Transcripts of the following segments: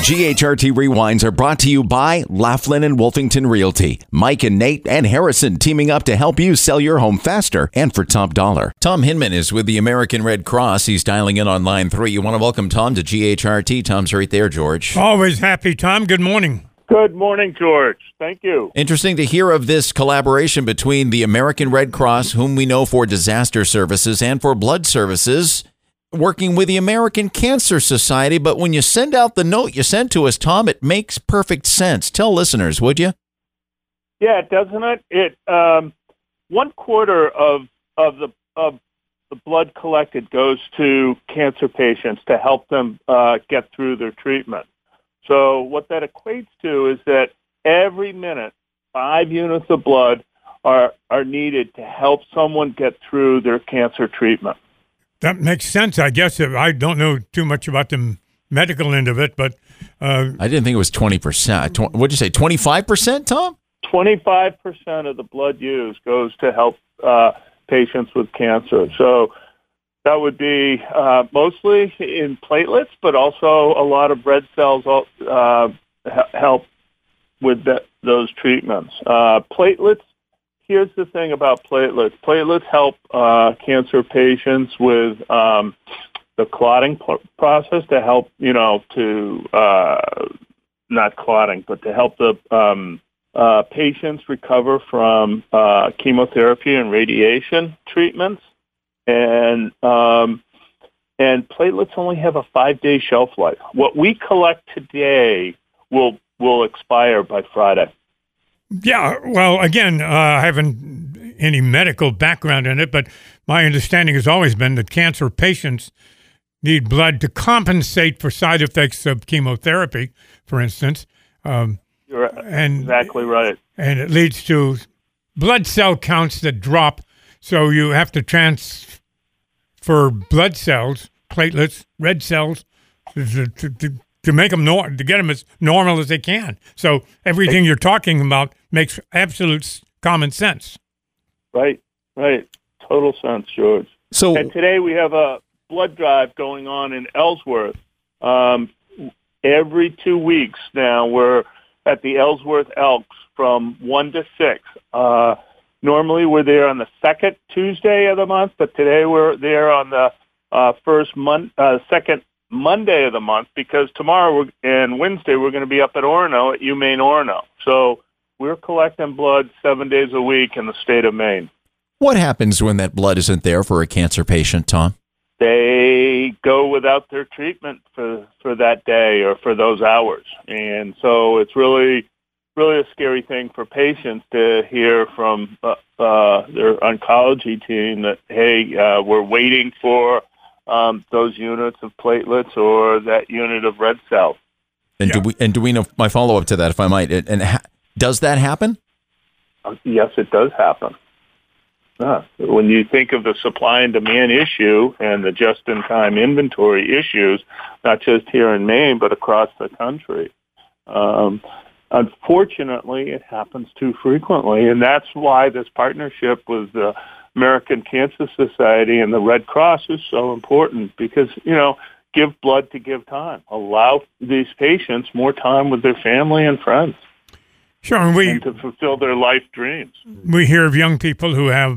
GHRT Rewinds are brought to you by Laughlin and Wolfington Realty. Mike and Nate and Harrison teaming up to help you sell your home faster and for top dollar. Tom Hinman is with the American Red Cross. He's dialing in on line 3. You want to welcome Tom to GHRT. Tom's right there, George. Always happy, Tom. Good morning. Good morning, George. Thank you. Interesting to hear of this collaboration between the American Red Cross, whom we know for disaster services and for blood services, working with the American Cancer Society. But when you send out the note you sent to us, Tom, it makes perfect sense. Tell listeners, would you? Yeah, doesn't it? It 1/4 of the blood collected goes to cancer patients to help them get through their treatment. So what that equates to is that every minute, 5 units of blood are needed to help someone get through their cancer treatment. That makes sense, I guess. I don't know too much about the medical end of it, but... I didn't think it was 20%. What'd you say, 25%, Tom? 25% of the blood used goes to help patients with cancer. So that would be mostly in platelets, but also a lot of red cells help with those treatments. Platelets, here's the thing about platelets. Platelets help cancer patients with the clotting process to help, not clotting, but to help the patients recover from chemotherapy and radiation treatments. And platelets only have a 5-day shelf life. What we collect today will expire by Friday. Yeah, well, again, I haven't any medical background in it, but my understanding has always been that cancer patients need blood to compensate for side effects of chemotherapy, for instance. You're exactly right. And it leads to blood cell counts that drop, so you have to transfer blood cells, platelets, red cells, to make them to get them as normal as they can. So everything you're talking about makes absolute common sense. Right. Total sense, George. And today we have a blood drive going on in Ellsworth. Every 2 weeks now we're at the Ellsworth Elks from 1 to 6. Normally we're there on the second Tuesday of the month, but today we're there on the second Monday of the month, because tomorrow and Wednesday we're going to be up at Orono at UMaine Orono. So we're collecting blood 7 days a week in the state of Maine. What happens when that blood isn't there for a cancer patient, Tom? They go without their treatment for that day or for those hours. And so it's really a scary thing for patients to hear from their oncology team that, hey, we're waiting for those units of platelets or that unit of red cells. And do we know, my follow-up to that, if I might, does that happen? Yes, it does happen. When you think of the supply and demand issue and the just-in-time inventory issues, not just here in Maine, but across the country, unfortunately, it happens too frequently. And that's why this partnership with the American Cancer Society and the Red Cross is so important, because, give blood to give time. Allow these patients more time with their family and friends. Sure, and to fulfill their life dreams. We hear of young people who have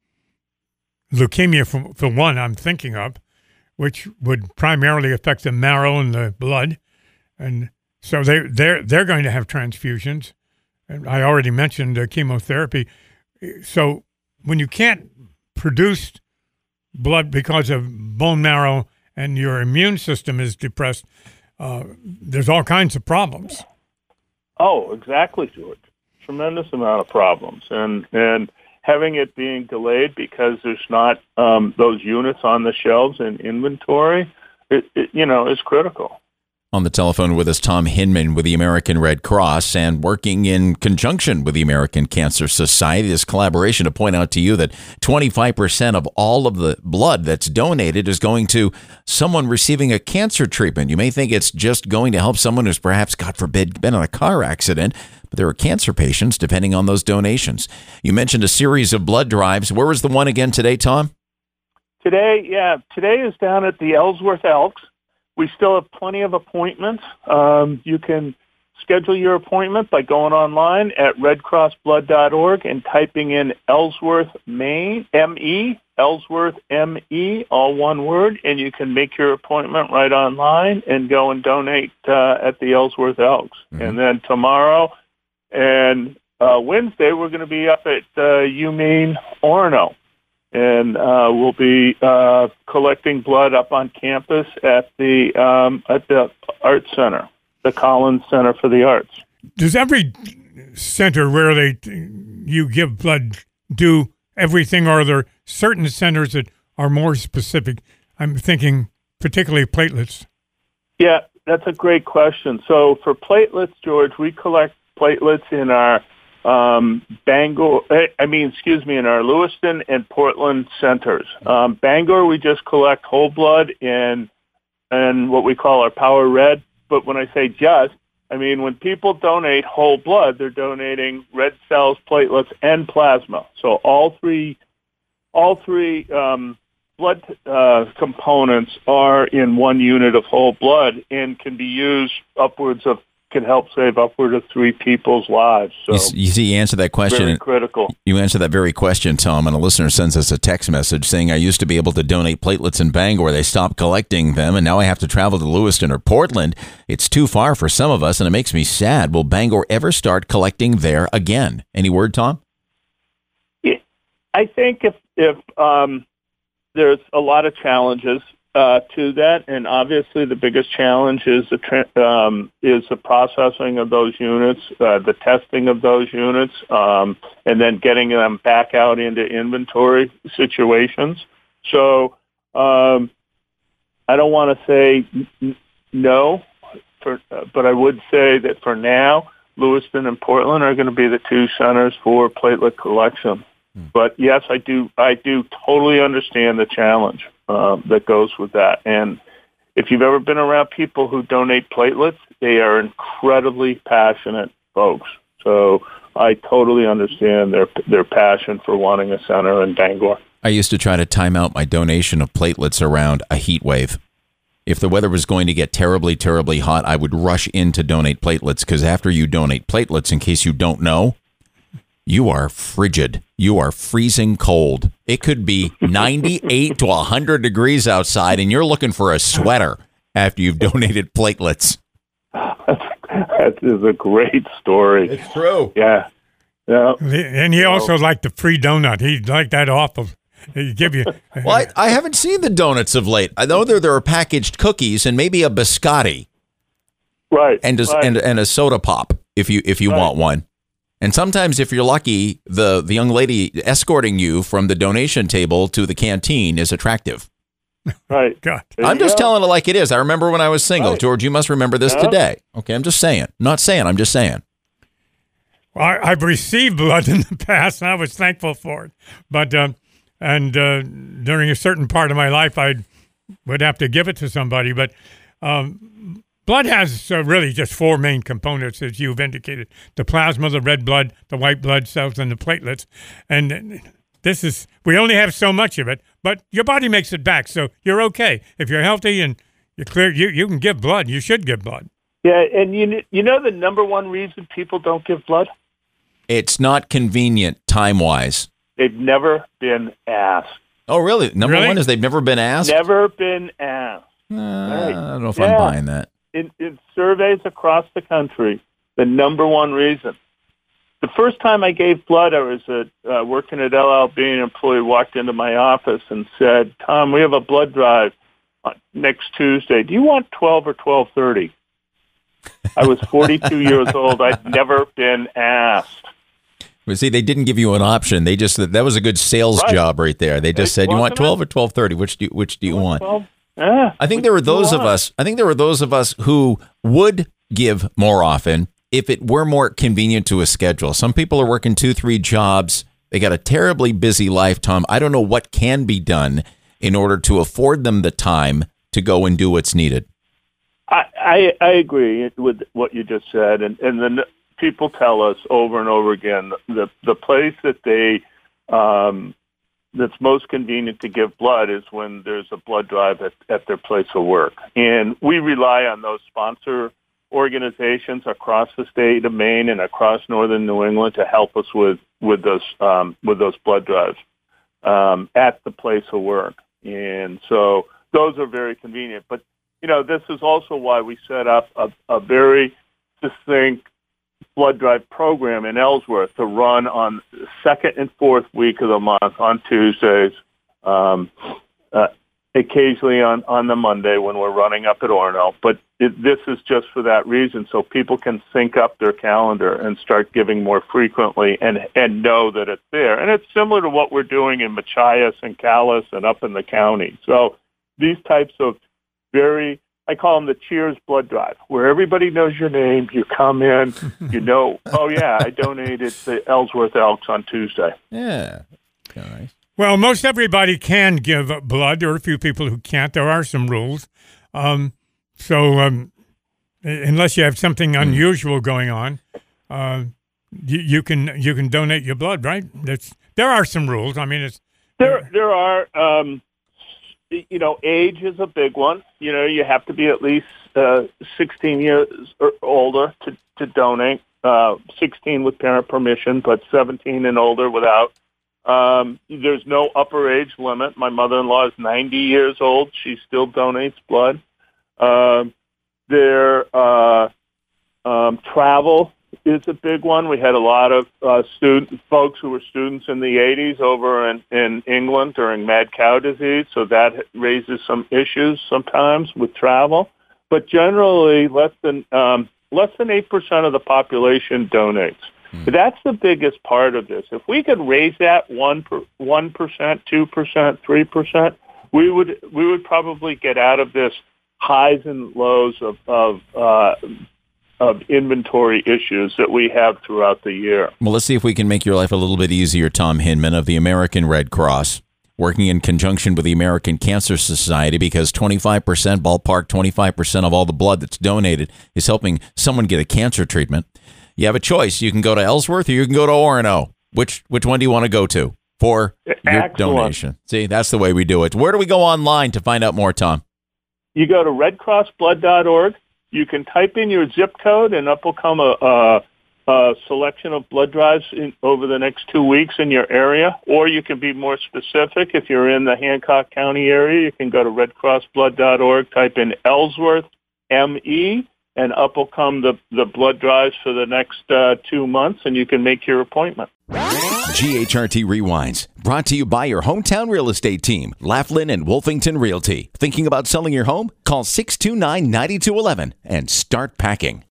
leukemia, for one, I'm thinking of, which would primarily affect the marrow and the blood, and so they're going to have transfusions. And I already mentioned chemotherapy. So when you can't produce blood because of bone marrow and your immune system is depressed, there's all kinds of problems. Oh, exactly, George. Tremendous amount of problems. And having it being delayed because there's not those units on the shelves in inventory, is critical. On the telephone with us, Tom Hinman with the American Red Cross, and working in conjunction with the American Cancer Society. This collaboration, to point out to you that 25% of all of the blood that's donated is going to someone receiving a cancer treatment. You may think it's just going to help someone who's perhaps, God forbid, been in a car accident, but there are cancer patients depending on those donations. You mentioned a series of blood drives. Where was the one again today, Tom? Today is down at the Ellsworth Elks. we still have plenty of appointments. You can schedule your appointment by going online at redcrossblood.org and typing in Ellsworth, Maine, M-E, Ellsworth, M-E, all one word, and you can make your appointment right online and go and donate at the Ellsworth Elks. Mm-hmm. And then tomorrow and Wednesday, we're going to be up at UMaine, Orono, and we'll be collecting blood up on campus at the Arts Center, the Collins Center for the Arts. Does every center where you give blood do everything, or are there certain centers that are more specific? I'm thinking particularly platelets. Yeah, that's a great question. So for platelets, George, we collect platelets in our in our Lewiston and Portland centers. Bangor, we just collect whole blood in what we call our Power Red. But when I say just, I mean when people donate whole blood, they're donating red cells, platelets, and plasma. So all three blood components are in one unit of whole blood and can be used can help save upward of 3 people's lives. So you see, you answer that question. Very critical. You answer that very question, Tom, and a listener sends us a text message saying, I used to be able to donate platelets in Bangor. They stopped collecting them, and now I have to travel to Lewiston or Portland. It's too far for some of us, and it makes me sad. Will Bangor ever start collecting there again? Any word, Tom? Yeah, I think if there's a lot of challenges to that, and obviously the biggest challenge is the processing of those units, the testing of those units, and then getting them back out into inventory situations. So I don't want to say no, but I would say that for now, Lewiston and Portland are going to be the 2 centers for platelet collection. But yes, I do totally understand the challenge that goes with that. And if you've ever been around people who donate platelets, they are incredibly passionate folks. So I totally understand their passion for wanting a center in Bangor. I used to try to time out my donation of platelets around a heat wave. If the weather was going to get terribly, terribly hot, I would rush in to donate platelets, because after you donate platelets, in case you don't know, you are frigid. You are freezing cold. It could be 98 to 100 degrees outside, and you're looking for a sweater after you've donated platelets. That is a great story. It's true. Yeah. And he also liked the free donut. He liked that awful. He give you. Well, I haven't seen the donuts of late. I know there are packaged cookies and maybe a biscotti. Right. And a soda pop if you want one. And sometimes, if you're lucky, the young lady escorting you from the donation table to the canteen is attractive. Right. God. I'm just telling it like it is. I remember when I was single. Right. George, you must remember this today. Okay, I'm just saying. I'm just saying. Well, I've received blood in the past, and I was thankful for it. But during a certain part of my life, I would have to give it to somebody. But blood has really just 4 main components, as you've indicated: the plasma, the red blood, the white blood cells, and the platelets. And we only have so much of it, but your body makes it back, so you're okay. If you're healthy and you're clear, you can give blood. You should give blood. Yeah, and you know the number one reason people don't give blood? It's not convenient time-wise. They've never been asked. Oh, really? Number one is they've never been asked? Never been asked. Right. I don't know if I'm buying that. In surveys across the country, the number one reason. The first time I gave blood, I was working at LLB. An employee walked into my office and said, "Tom, we have a blood drive next Tuesday. Do you want 12 or 12:30?" I was 42 years old. I'd never been asked. Well, see, they didn't give you an option. They just that was a good sales job right there. They just said, "You want 12 or 12:30? Which do you want?" 12? I think there were those of us. I think there were those of us who would give more often if it were more convenient to a schedule. Some people are working 2-3 jobs. They got a terribly busy life, Tom. I don't know what can be done in order to afford them the time to go and do what's needed. I agree with what you just said, and the people tell us over and over again the place that they that's most convenient to give blood is when there's a blood drive at their place of work. And we rely on those sponsor organizations across the state of Maine and across northern New England to help us with those blood drives at the place of work. And so those are very convenient. But, this is also why we set up a very succinct blood drive program in Ellsworth to run on the second and fourth week of the month on Tuesdays, occasionally on the Monday when we're running up at Orono. But this is just for that reason, so people can sync up their calendar and start giving more frequently and know that it's there. And it's similar to what we're doing in Machias and Calais and up in the county. So these types of I call them the Cheers blood drive, where everybody knows your name. You come in, oh, yeah, I donated to Ellsworth Elks on Tuesday. Yeah. All right. Well, most everybody can give blood. There are a few people who can't. There are some rules. So unless you have something unusual going on, you can donate your blood, right? There are some rules. I mean, there are. Age is a big one. You have to be at least 16 years or older to donate. 16 with parent permission, but 17 and older without. There's no upper age limit. My mother-in-law is 90 years old. She still donates blood. Travel is a big one. We had a lot of folks who were students in the 80s over in England during mad cow disease, so that raises some issues sometimes with travel. But generally, less than 8% of the population donates. That's the biggest part of this. If we could raise that 1%, 2%, 3%, we would probably get out of this highs and lows of inventory issues that we have throughout the year. Well, let's see if we can make your life a little bit easier. Tom Hinman of the American Red Cross, working in conjunction with the American Cancer Society, because 25%, ballpark 25% of all the blood that's donated is helping someone get a cancer treatment. You have a choice. You can go to Ellsworth or you can go to Orono. Which one do you want to go to for your donation? See, that's the way we do it. Where do we go online to find out more, Tom? You go to redcrossblood.org. You can type in your zip code, and up will come a selection of blood drives over the next 2 weeks in your area. Or you can be more specific. If you're in the Hancock County area, you can go to redcrossblood.org, type in Ellsworth, ME, and up will come the blood drives for the next 2 months, and you can make your appointment. GHRT Rewinds, brought to you by your hometown real estate team, Laughlin and Wolfington Realty. Thinking about selling your home? Call 629-9211 and start packing.